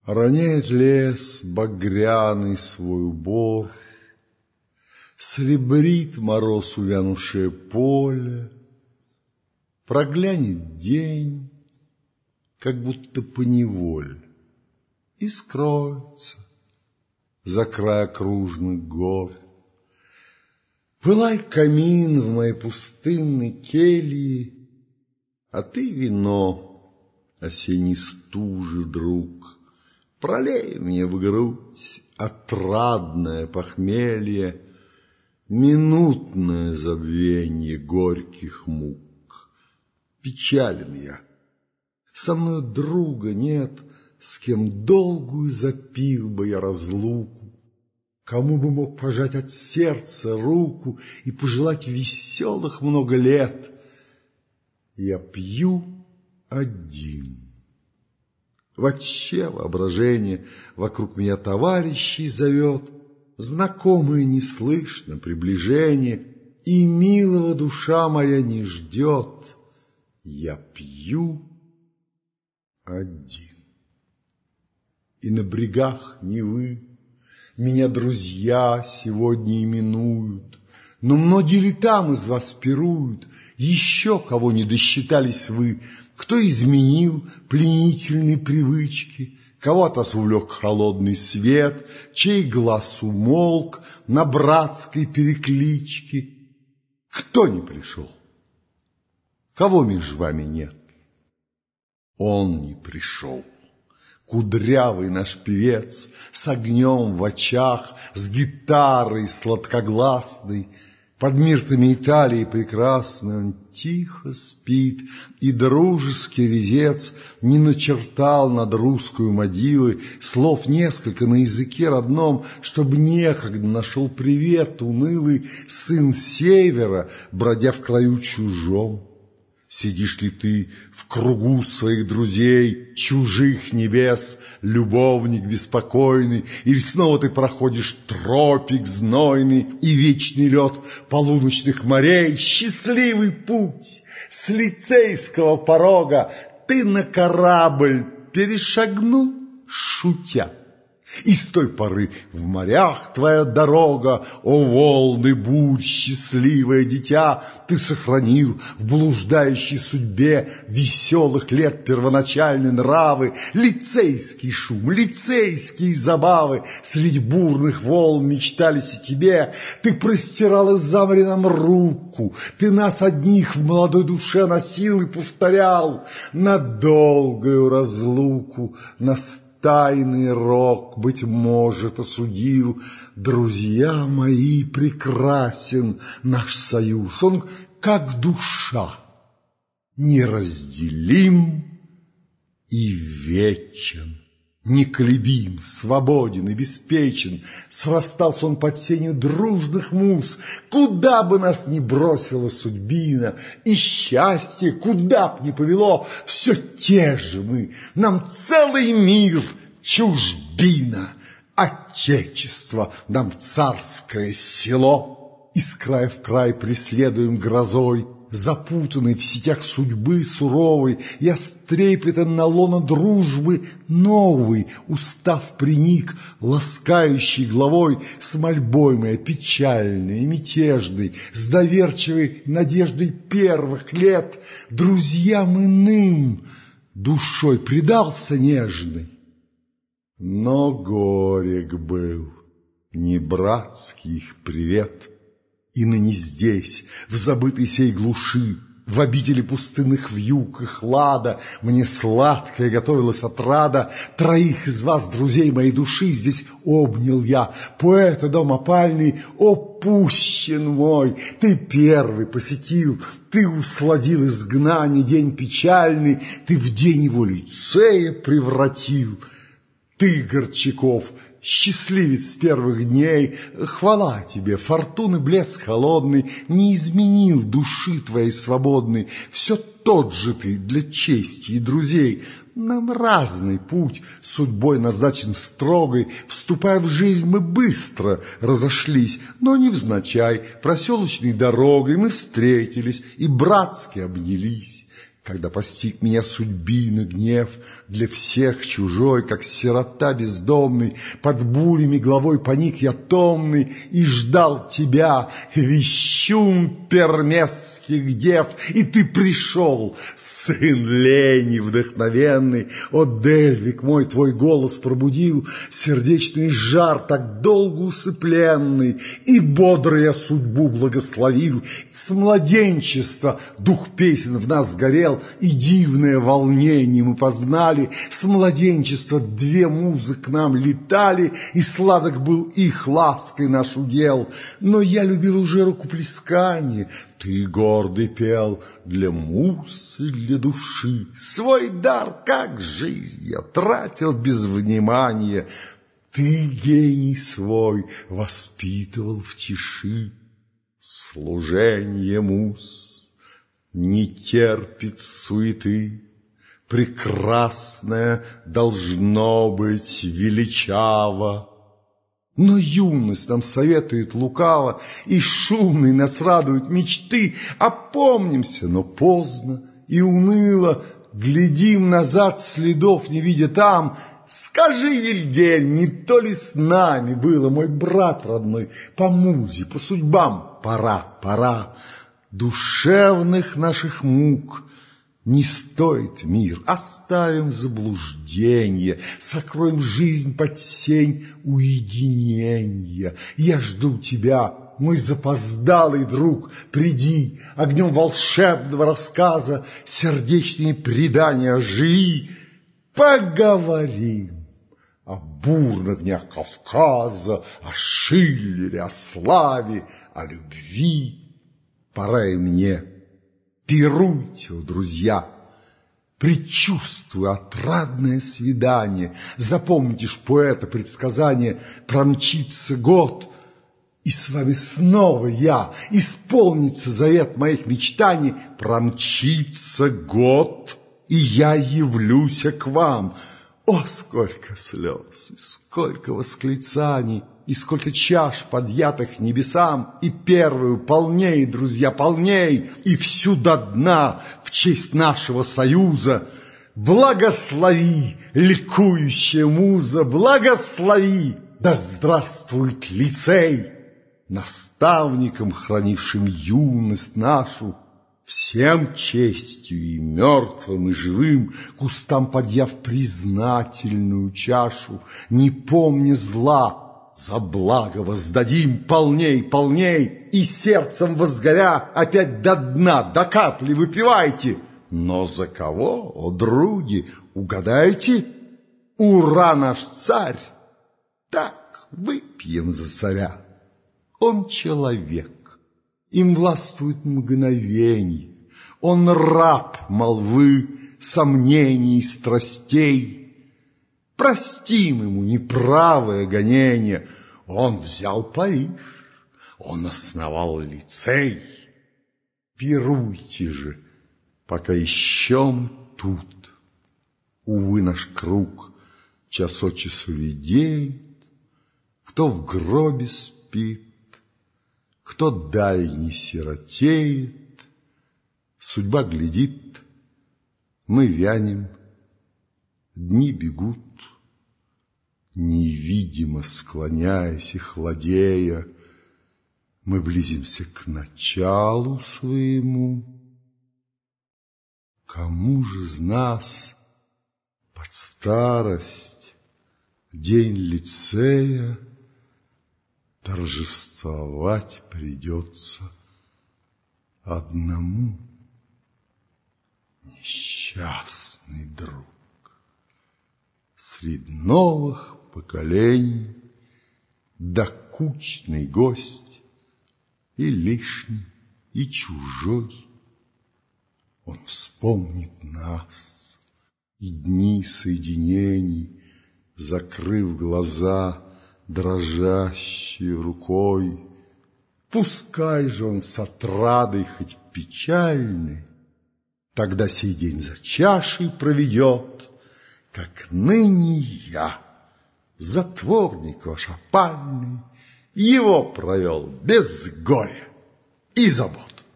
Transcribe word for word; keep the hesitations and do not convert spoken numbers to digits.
Роняет лес багряный свой убор, Сребрит мороз увянувшее поле, Проглянет день, как будто поневоле, И скроется за край окружных гор. Пылай камин в моей пустынной келье, А ты вино осенней стужи, друг, Пролей мне в грудь отрадное похмелье, Минутное забвенье горьких мук. Печален я, со мною друга нет, С кем долгую запил бы я разлуку, Кому бы мог пожать от сердца руку И пожелать веселых много лет. Я пью один. Вообще воображение вокруг меня товарищей зовет, Знакомое не слышно приближение, И милого душа моя не ждет. Я пью один. И на брегах Невы меня друзья сегодня именуют, Но многие ли там из вас пируют? Еще кого не досчитались вы? Кто изменил пленительные привычки? Кого от вас увлек холодный свет? Чей глаз умолк на братской перекличке? Кто не пришел? Кого меж вами нет? Он не пришел. Кудрявый наш певец, с огнем в очах, С гитарой сладкогласной, Под миртами Италии прекрасной он тихо спит, И дружеский резец не начертал над русскую могилой Слов несколько на языке родном, Чтоб некогда нашел привет унылый сын севера, бродя в краю чужом. Сидишь ли ты в кругу своих друзей, чужих небес, любовник беспокойный, Или снова ты проходишь тропик знойный и вечный лед полуночных морей? Счастливый путь с лицейского порога ты на корабль перешагнул, шутя. И с той поры в морях твоя дорога, о волны бурь, счастливое дитя, ты сохранил в блуждающей судьбе веселых лет первоначальные нравы, лицейский шум, лицейские забавы, среди бурных волн мечтались о тебе. Ты простирал из-за моря нам руку, ты нас одних в молодой душе носил и повторял на долгую разлуку, нас тайный рок, быть может, осудил. Друзья мои, прекрасен наш союз, он как душа, неразделим и вечен. Неколебим, свободен и беспечен, срастался он под сенью дружных муз. Куда бы нас ни бросила судьбина, и счастье куда б ни повело, все те же мы, нам целый мир чужбина, отечество нам царское село. Из края в край преследуем грозой, запутанный в сетях судьбы суровой, я с трепетом на лоно дружбы новый устав приник, ласкающий главой с мольбой моей печальной и мятежной, с доверчивой надеждой первых лет, друзьям иным душой предался нежный. Но горек был не братский их привет. И ныне здесь, в забытой сей глуши, в обители пустынных вьюг и хлада, мне сладкая готовилась отрада. Троих из вас, друзей моей души, здесь обнял я. Поэта дом опальный, о, пущен мой, ты первый посетил, ты усладил изгнание день печальный, ты в день его лицея превратил. Ты, Горчаков, счастливец первых дней, хвала тебе, фортуны блеск холодный не изменил души твоей свободной. Все тот же ты для чести и друзей. Нам разный путь судьбой назначен строгой. Вступая в жизнь, мы быстро разошлись, но невзначай проселочной дорогой мы встретились и братски обнялись. Когда постиг меня судьбины гнев, для всех чужой, как сирота бездомный, под бурями головой поник я томный и ждал тебя, вещун пермесских дев, и ты пришел, сын лени вдохновенный. О, Дельвик мой, твой голос пробудил сердечный жар, так долго усыпленный, и бодро я судьбу благословил. С младенчества дух песен в нас горел, и дивное волнение мы познали. С младенчества две музы к нам летали, и сладок был их лаской наш удел. Но я любил уже рукоплескание, ты гордый пел для муз и для души. Свой дар, как жизнь, я тратил без внимания. Ты гений свой воспитывал в тиши. Служение муз не терпит суеты, прекрасное должно быть величаво. Но юность нам советует лукаво, и шумный нас радуют мечты. Опомнимся, но поздно и уныло, глядим назад, следов не видя там. Скажи, Вильгельм, не то ли с нами было, мой брат родной, по музе, по судьбам пора, пора. Душевных наших мук не стоит мир, оставим заблуждение, сокроем жизнь под сень уединения. Я жду тебя, мой запоздалый друг, приди, огнем волшебного рассказа сердечные предания оживи. Поговорим о бурных днях Кавказа, о Шиллере, о славе, о любви. Пора и мне. Пируйте, о друзья, предчувствуя отрадное свидание. Запомните ж поэта предсказание: промчится год, и с вами снова я, исполнится завет моих мечтаний. Промчится год, и я явлюсь к вам. О, сколько слез, и сколько восклицаний, и сколько чаш, подъятых небесам, и первую полней, друзья, полней, и всю до дна в честь нашего союза. Благослови, ликующая муза, благослови, да здравствует лицей, наставником, хранившим юность нашу, всем честью и мертвым, и живым, кустам подъяв признательную чашу, не помня зла, за благо воздадим полней, полней, и сердцем возгоря опять до дна, до капли выпивайте. Но за кого, о други, угадайте? Ура, наш царь! Так, выпьем за царя. Он человек, им властвует мгновенье, он раб молвы, сомнений и страстей. Простим ему неправое гонение. Он взял Париж, он основал лицей. Пируйте же, пока еще мы тут. Увы, наш круг час от часу редеет, кто в гробе спит, кто дальний сиротеет. Судьба глядит, мы вянем, дни бегут. Невидимо склоняясь и хладея, мы близимся к началу своему. Кому же из нас под старость день лицея торжествовать придется одному? Несчастный друг, среди новых поколений докучный гость, и лишний, и чужой. Он вспомнит нас и дни соединений, закрыв глаза дрожащей рукой. Пускай же он с отрадой хоть печальный тогда сей день за чашей проведет, как ныне я, затворник ваш опальный, его провел без горя и забот.